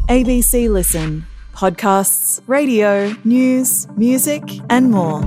ABC Listen. Podcasts, radio, news, music and more.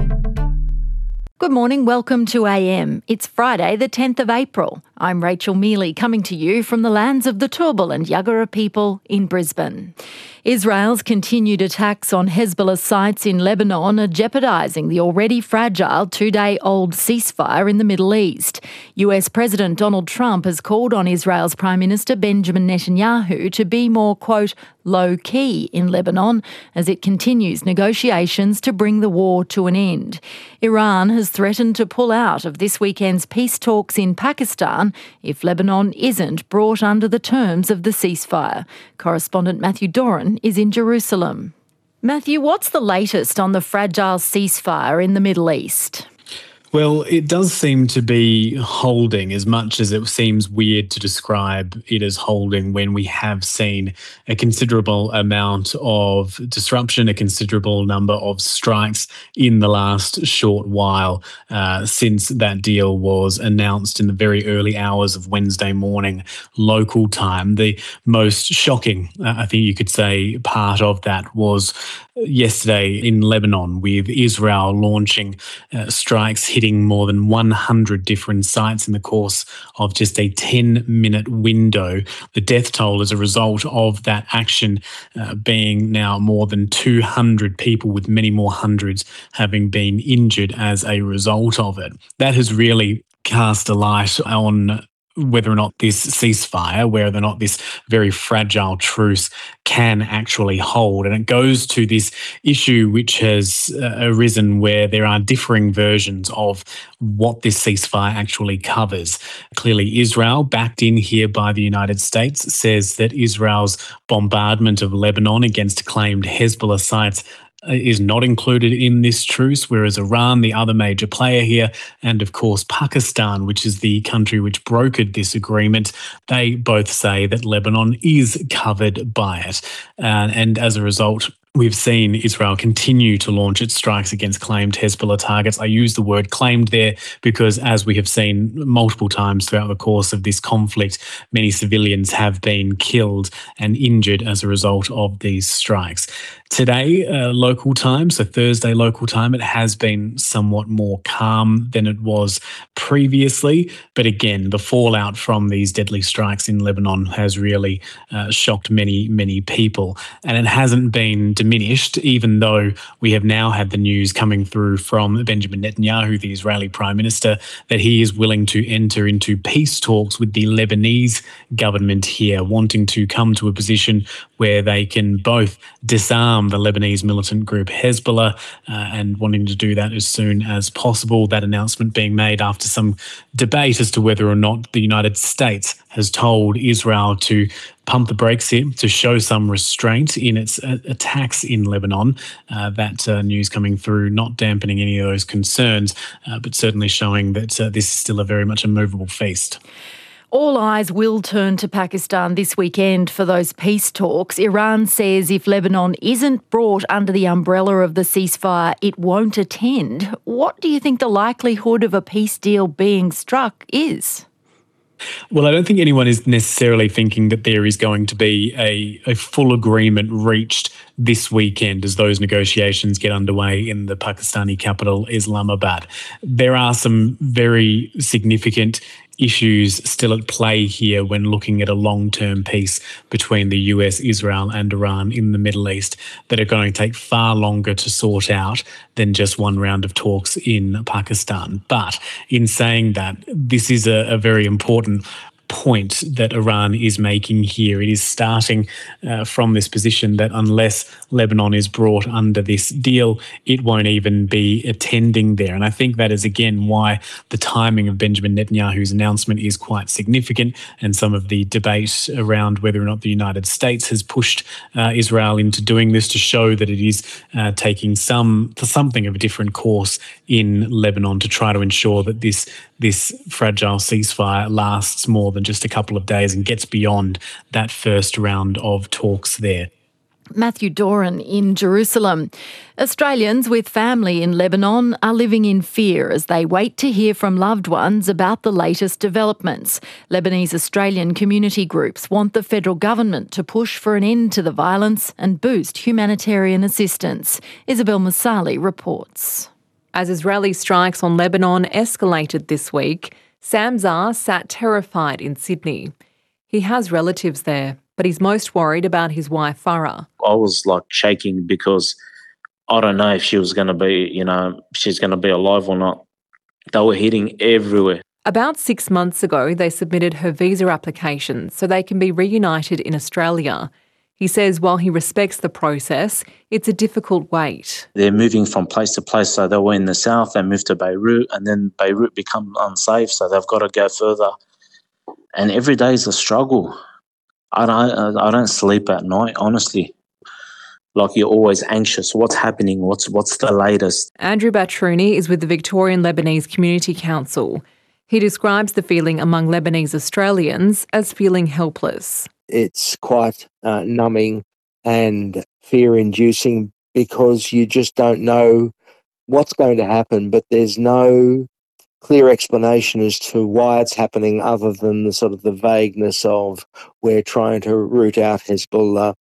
Good morning, welcome to AM. It's Friday the 10th of April. I'm Rachel Mealy coming to you from the lands of the Turrbal and Yagara people in Brisbane. Israel's continued attacks on Hezbollah sites in Lebanon are jeopardising the already fragile two-day-old ceasefire in the Middle East. US President Donald Trump has called on Israel's Prime Minister Benjamin Netanyahu to be more, quote, low-key in Lebanon as it continues negotiations to bring the war to an end. Iran has threatened to pull out of this weekend's peace talks in Pakistan if Lebanon isn't brought under the terms of the ceasefire. Correspondent Matthew Doran is in Jerusalem. Matthew, what's the latest on the fragile ceasefire in the Middle East? Well, it does seem to be holding, as much as it seems weird to describe it as holding when we have seen a considerable amount of disruption, a considerable number of strikes in the last short while since that deal was announced in the very early hours of Wednesday morning local time. The most shocking, I think you could say, part of that was yesterday in Lebanon, with Israel launching strikes hitting more than 100 different sites in the course of just a 10-minute window. The death toll as a result of that action being now more than 200 people, with many more hundreds having been injured as a result of it. That has really cast a light on whether or not this ceasefire, whether or not this very fragile truce can actually hold. And it goes to this issue which has arisen where there are differing versions of what this ceasefire actually covers. Clearly, Israel, backed in here by the United States, says that Israel's bombardment of Lebanon against claimed Hezbollah sites is not included in this truce, whereas Iran, the other major player here, and of course Pakistan, which is the country which brokered this agreement, they both say that Lebanon is covered by it. And as a result, we've seen Israel continue to launch its strikes against claimed Hezbollah targets. I use the word claimed there because, as we have seen multiple times throughout the course of this conflict, many civilians have been killed and injured as a result of these strikes. Today, local time, so Thursday local time, it has been somewhat more calm than it was previously. But again, the fallout from these deadly strikes in Lebanon has really shocked many, many people. And it hasn't been diminished, even though we have now had the news coming through from Benjamin Netanyahu, the Israeli Prime Minister, that he is willing to enter into peace talks with the Lebanese government here, wanting to come to a position where they can both disarm the Lebanese militant group Hezbollah and wanting to do that as soon as possible. That announcement being made after some debate as to whether or not the United States has told Israel to pump the brakes here, to show some restraint in its attacks in Lebanon. That news coming through, not dampening any of those concerns, but certainly showing that this is still a very much a movable feast. All eyes will turn to Pakistan this weekend for those peace talks. Iran says if Lebanon isn't brought under the umbrella of the ceasefire, it won't attend. What do you think the likelihood of a peace deal being struck is? Well, I don't think anyone is necessarily thinking that there is going to be a full agreement reached this weekend as those negotiations get underway in the Pakistani capital, Islamabad. There are some very significant issues still at play here when looking at a long-term peace between the US, Israel and Iran in the Middle East that are going to take far longer to sort out than just one round of talks in Pakistan. But in saying that, this is a very important point that Iran is making here. It is starting from this position that unless Lebanon is brought under this deal, it won't even be attending there. And I think that is, again, why the timing of Benjamin Netanyahu's announcement is quite significant, and some of the debate around whether or not the United States has pushed Israel into doing this to show that it is taking something of a different course in Lebanon to try to ensure that this fragile ceasefire lasts more than just a couple of days and gets beyond that first round of talks there. Matthew Doran in Jerusalem. Australians with family in Lebanon are living in fear as they wait to hear from loved ones about the latest developments. Lebanese Australian community groups want the federal government to push for an end to the violence and boost humanitarian assistance. Isabel Musali reports. As Israeli strikes on Lebanon escalated this week, Samzar sat terrified in Sydney. He has relatives there, but he's most worried about his wife, Farah. I was shaking because I don't know if she was going to be, she's going to be alive or not. They were hitting everywhere. About 6 months ago, they submitted her visa application so they can be reunited in Australia. He says while he respects the process, it's a difficult wait. They're moving from place to place. So they were in the south, they moved to Beirut, and then Beirut become unsafe, so they've got to go further. And every day is a struggle. I don't sleep at night, honestly. You're always anxious. What's happening? What's the latest? Andrew Batrouni is with the Victorian Lebanese Community Council. He describes the feeling among Lebanese Australians as feeling helpless. It's quite numbing and fear-inducing because you just don't know what's going to happen, but there's no clear explanation as to why it's happening other than the vagueness of we're trying to root out Hezbollah,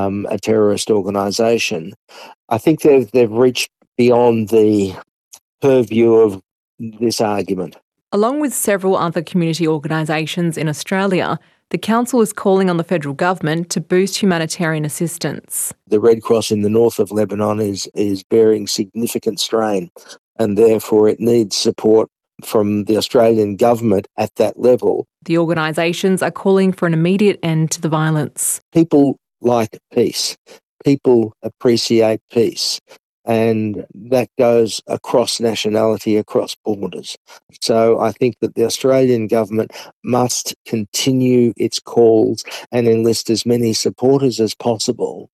a terrorist organisation. I think they've reached beyond the purview of this argument. Along with several other community organisations in Australia, the council is calling on the federal government to boost humanitarian assistance. The Red Cross in the north of Lebanon is bearing significant strain, and therefore it needs support from the Australian government at that level. The organisations are calling for an immediate end to the violence. People like peace. People appreciate peace. And that goes across nationality, across borders. So I think that the Australian government must continue its calls and enlist as many supporters as possible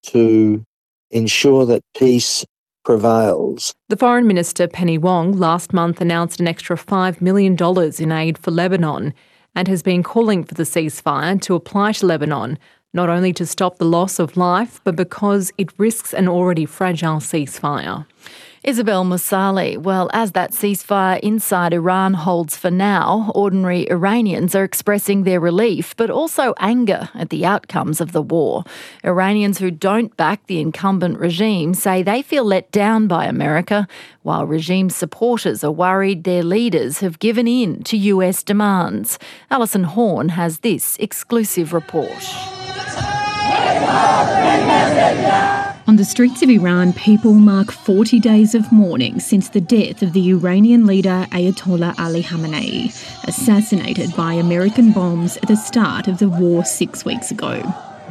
to ensure that peace prevails. The Foreign Minister, Penny Wong, last month announced an extra $5 million in aid for Lebanon and has been calling for the ceasefire to apply to Lebanon, not only to stop the loss of life, but because it risks an already fragile ceasefire. Isabel Musali. Well, as that ceasefire inside Iran holds for now, ordinary Iranians are expressing their relief, but also anger at the outcomes of the war. Iranians who don't back the incumbent regime say they feel let down by America, while regime supporters are worried their leaders have given in to US demands. Alison Horn has this exclusive report. On the streets of Iran, people mark 40 days of mourning since the death of the Iranian leader Ayatollah Ali Khamenei, assassinated by American bombs at the start of the war 6 weeks ago.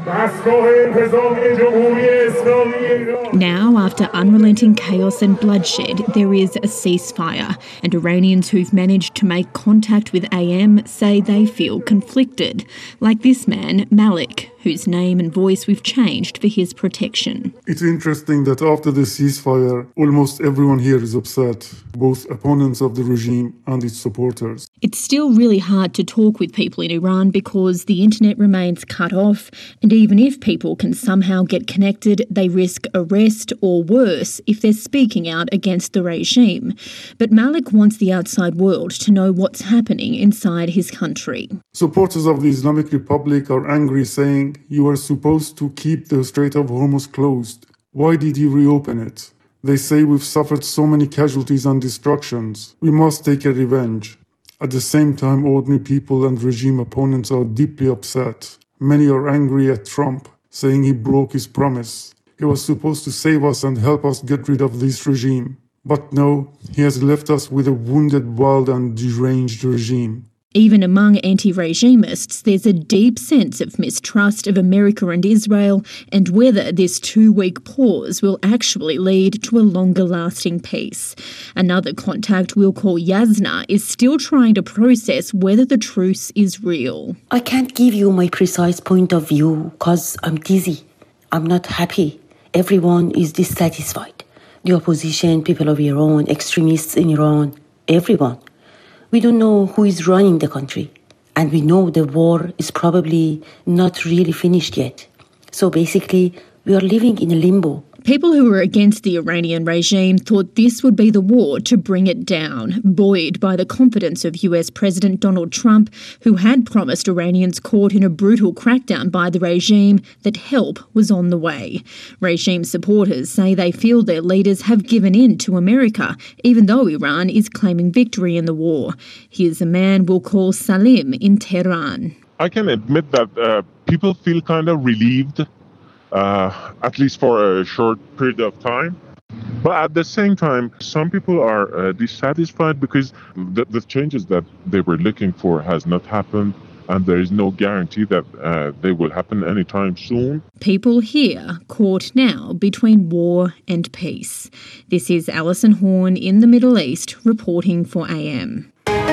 Now, after unrelenting chaos and bloodshed, there is a ceasefire, and Iranians who've managed to make contact with AM say they feel conflicted, like this man, Malik, whose name and voice we've changed for his protection. It's interesting that after the ceasefire, almost everyone here is upset, both opponents of the regime and its supporters. It's still really hard to talk with people in Iran because the internet remains cut off, and even if people can somehow get connected, they risk arrest or worse if they're speaking out against the regime. But Malik wants the outside world to know what's happening inside his country. Supporters of the Islamic Republic are angry, saying, "You are supposed to keep the Strait of Hormuz closed. Why did you reopen it? They say we've suffered so many casualties and destructions. We must take a revenge." At the same time, ordinary people and regime opponents are deeply upset. Many are angry at Trump, saying he broke his promise. He was supposed to save us and help us get rid of this regime. But no, he has left us with a wounded, wild and deranged regime. Even among anti-regimists, there's a deep sense of mistrust of America and Israel and whether this 2-week pause will actually lead to a longer-lasting peace. Another contact we'll call Yasna is still trying to process whether the truce is real. I can't give you my precise point of view because I'm dizzy. I'm not happy. Everyone is dissatisfied. The opposition, people of Iran, extremists in Iran, everyone. We don't know who is running the country, and we know the war is probably not really finished yet. So basically, We are living in a limbo. People who were against the Iranian regime thought this would be the war to bring it down, buoyed by the confidence of US President Donald Trump, who had promised Iranians caught in a brutal crackdown by the regime that help was on the way. Regime supporters say they feel their leaders have given in to America, even though Iran is claiming victory in the war. Here's a man we'll call Salim in Tehran. I can admit that people feel kind of relieved, at least for a short period of time. But at the same time, some people are dissatisfied because the changes that they were looking for has not happened, and there is no guarantee that they will happen anytime soon. People here caught now between war and peace. This is Alison Horn in the Middle East reporting for AM.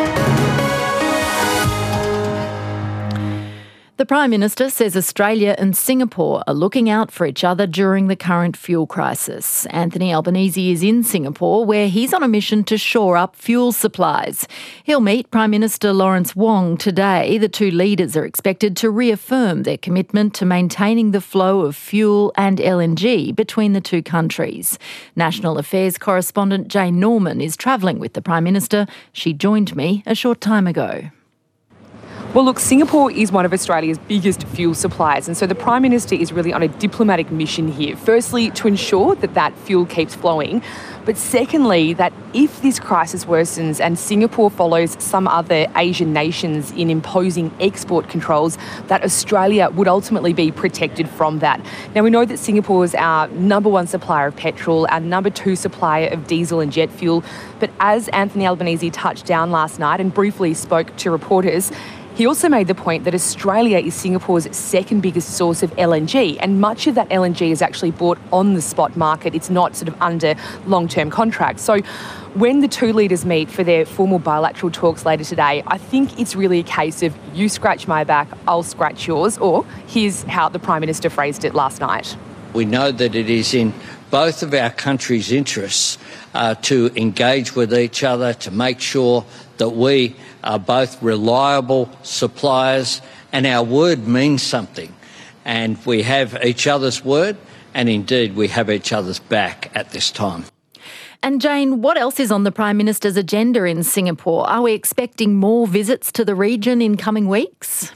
The Prime Minister says Australia and Singapore are looking out for each other during the current fuel crisis. Anthony Albanese is in Singapore, where he's on a mission to shore up fuel supplies. He'll meet Prime Minister Lawrence Wong today. The two leaders are expected to reaffirm their commitment to maintaining the flow of fuel and LNG between the two countries. National Affairs correspondent Jane Norman is travelling with the Prime Minister. She joined me a short time ago. Well, look, Singapore is one of Australia's biggest fuel suppliers, and so the Prime Minister is really on a diplomatic mission here. Firstly, to ensure that that fuel keeps flowing, but secondly, that if this crisis worsens and Singapore follows some other Asian nations in imposing export controls, that Australia would ultimately be protected from that. Now, we know that Singapore is our number one supplier of petrol, our number two supplier of diesel and jet fuel, but as Anthony Albanese touched down last night and briefly spoke to reporters, he also made the point that Australia is Singapore's second biggest source of LNG, and much of that LNG is actually bought on the spot market. It's not sort of under long-term contracts. So when the two leaders meet for their formal bilateral talks later today, I think it's really a case of you scratch my back, I'll scratch yours, or here's how the Prime Minister phrased it last night. We know that it is in both of our countries' interests to engage with each other, to make sure that we are both reliable suppliers and our word means something. And we have each other's word, and indeed we have each other's back at this time. And Jane, what else is on the Prime Minister's agenda in Singapore? Are we expecting more visits to the region in coming weeks?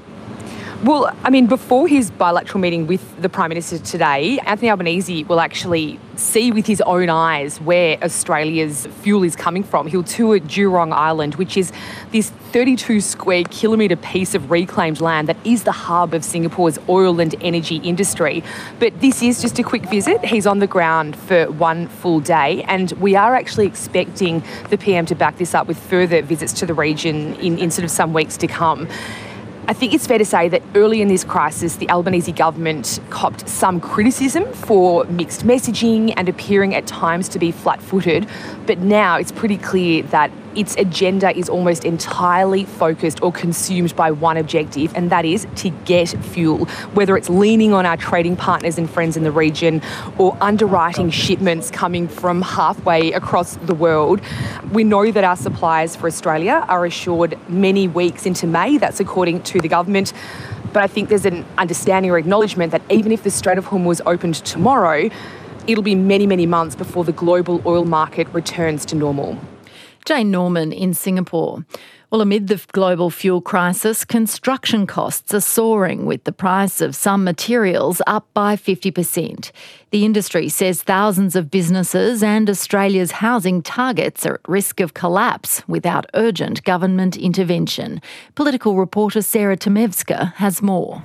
Well, I mean, before his bilateral meeting with the Prime Minister today, Anthony Albanese will actually see with his own eyes where Australia's fuel is coming from. He'll tour Jurong Island, which is this 32 square kilometre piece of reclaimed land that is the hub of Singapore's oil and energy industry. But this is just a quick visit. He's on the ground for one full day, and we are actually expecting the PM to back this up with further visits to the region in sort of some weeks to come. I think it's fair to say that early in this crisis, the Albanese government copped some criticism for mixed messaging and appearing at times to be flat-footed. But now it's pretty clear that its agenda is almost entirely focused or consumed by one objective, and that is to get fuel, whether it's leaning on our trading partners and friends in the region or underwriting shipments coming from halfway across the world. We know that our supplies for Australia are assured many weeks into May. That's according to the government. But I think there's an understanding or acknowledgement that even if the Strait of Hormuz opened tomorrow, it'll be many, many months before the global oil market returns to normal. Jane Norman in Singapore. Well, amid the global fuel crisis, construction costs are soaring, with the price of some materials up by 50%. The industry says thousands of businesses and Australia's housing targets are at risk of collapse without urgent government intervention. Political reporter Sarah Tomevska has more.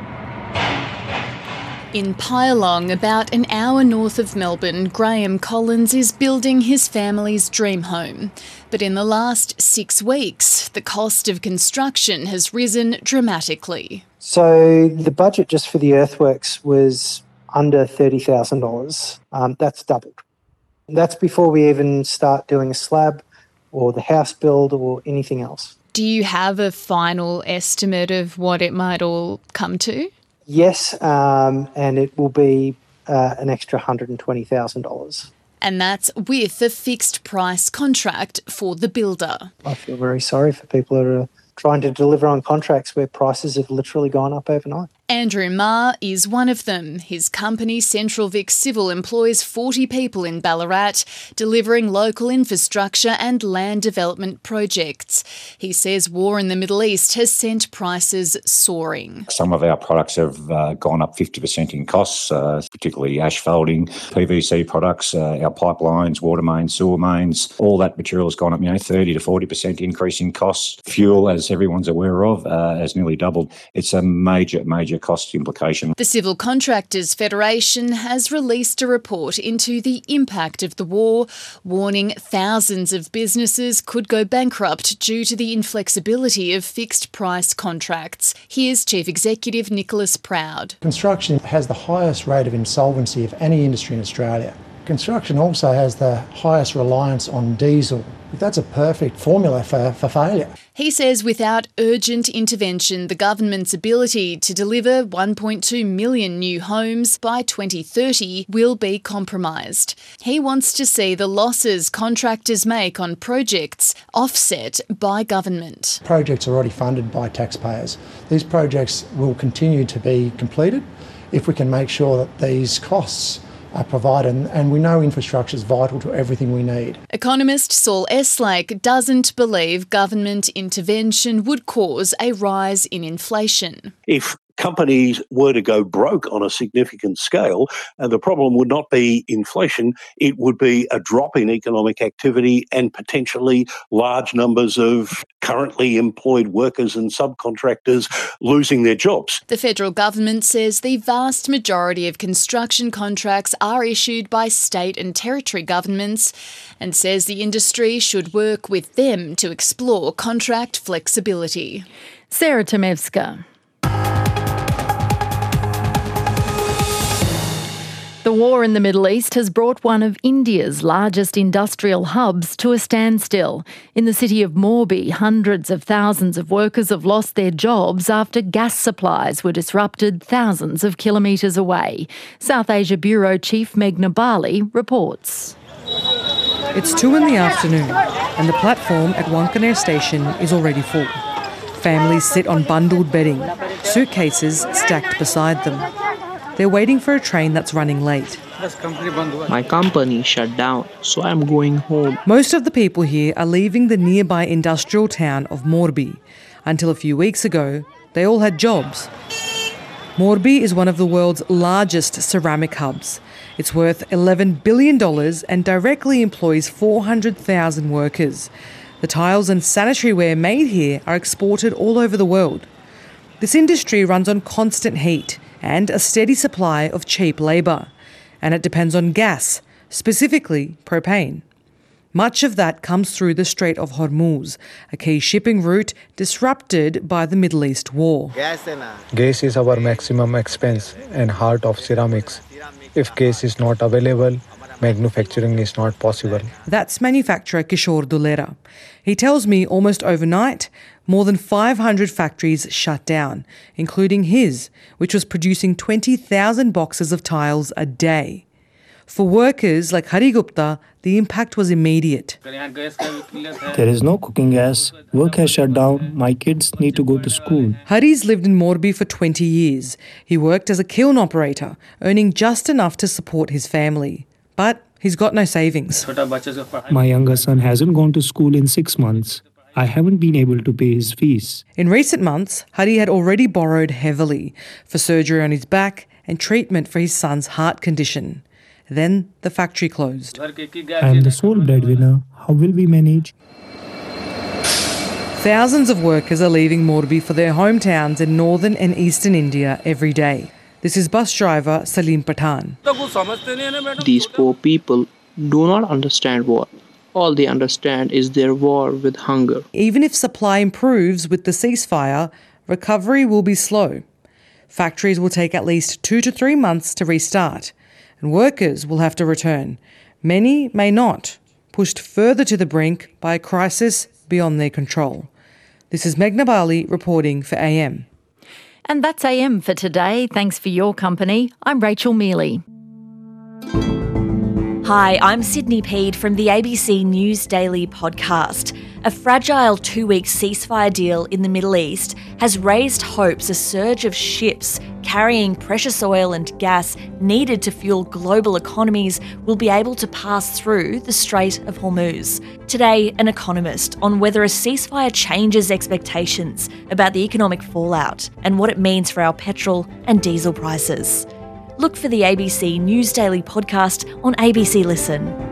In Pyalong, about an hour north of Melbourne, Graham Collins is building his family's dream home. But in the last 6 weeks, the cost of construction has risen dramatically. So the budget just for the earthworks was under $30,000. That's doubled. That's before we even start doing a slab or the house build or anything else. Do you have a final estimate of what it might all come to? Yes, and it will be an extra $120,000. And that's with a fixed price contract for the builder. I feel very sorry for people who are trying to deliver on contracts where prices have literally gone up overnight. Andrew Marr is one of them. His company, Central Vic Civil, employs 40 people in Ballarat, delivering local infrastructure and land development projects. He says war in the Middle East has sent prices soaring. Some of our products have gone up 50% in costs, particularly asphalting, PVC products, our pipelines, water mains, sewer mains. All that material has gone up, 30 to 40% increase in costs. Fuel, as everyone's aware of, has nearly doubled. It's a major cost implication. The Civil Contractors Federation has released a report into the impact of the war, warning thousands of businesses could go bankrupt due to the inflexibility of fixed price contracts. Here's Chief Executive Nicholas Proud. Construction has the highest rate of insolvency of any industry in Australia. Construction also has the highest reliance on diesel. That's a perfect formula for failure. He says without urgent intervention, the government's ability to deliver 1.2 million new homes by 2030 will be compromised. He wants to see the losses contractors make on projects offset by government. Projects are already funded by taxpayers. These projects will continue to be completed if we can make sure that these costs are provided, and we know infrastructure is vital to everything we need. Economist Saul Eslake doesn't believe government intervention would cause a rise in inflation. If companies were to go broke on a significant scale, and the problem would not be inflation, it would be a drop in economic activity and potentially large numbers of currently employed workers and subcontractors losing their jobs. The federal government says the vast majority of construction contracts are issued by state and territory governments and says the industry should work with them to explore contract flexibility. Sarah Tomevska. The war in the Middle East has brought one of India's largest industrial hubs to a standstill. In the city of Morbi, hundreds of thousands of workers have lost their jobs after gas supplies were disrupted thousands of kilometres away. South Asia Bureau Chief Meghna Bali reports. It's 2 p.m, and the platform at Wankaner station is already full. Families sit on bundled bedding, suitcases stacked beside them. They're waiting for a train that's running late. My company shut down, so I'm going home. Most of the people here are leaving the nearby industrial town of Morbi. Until a few weeks ago, they all had jobs. Morbi is one of the world's largest ceramic hubs. It's worth $11 billion and directly employs 400,000 workers. The tiles and sanitary ware made here are exported all over the world. This industry runs on constant heat and a steady supply of cheap labour, and it depends on gas, specifically propane. Much of that comes through the Strait of Hormuz, a key shipping route disrupted by the Middle East war. Gas is our maximum expense and heart of ceramics. If gas is not available, manufacturing is not possible. That's manufacturer Kishore Dulera. He tells me almost overnight, more than 500 factories shut down, including his, which was producing 20,000 boxes of tiles a day. For workers like Hari Gupta, the impact was immediate. There is no cooking gas. Work has shut down. My kids need to go to school. Hari's lived in Morbi for 20 years. He worked as a kiln operator, earning just enough to support his family. But he's got no savings. My younger son hasn't gone to school in 6 months. I haven't been able to pay his fees. In recent months, Hari had already borrowed heavily for surgery on his back and treatment for his son's heart condition. Then the factory closed. I am the sole breadwinner. How will we manage? Thousands of workers are leaving Morbi for their hometowns in northern and eastern India every day. This is bus driver Salim Pathan. These poor people do not understand war. All they understand is their war with hunger. Even if supply improves with the ceasefire, recovery will be slow. Factories will take at least 2 to 3 months to restart, and workers will have to return. Many may not, pushed further to the brink by a crisis beyond their control. This is Meghna Bali reporting for AM. And that's AM for today. Thanks for your company. I'm Rachel Mealy. Hi, I'm Sydney Peed from the ABC News Daily podcast. A fragile 2-week ceasefire deal in the Middle East has raised hopes a surge of ships carrying precious oil and gas needed to fuel global economies will be able to pass through the Strait of Hormuz. Today, an economist on whether a ceasefire changes expectations about the economic fallout and what it means for our petrol and diesel prices. Look for the ABC News Daily podcast on ABC Listen.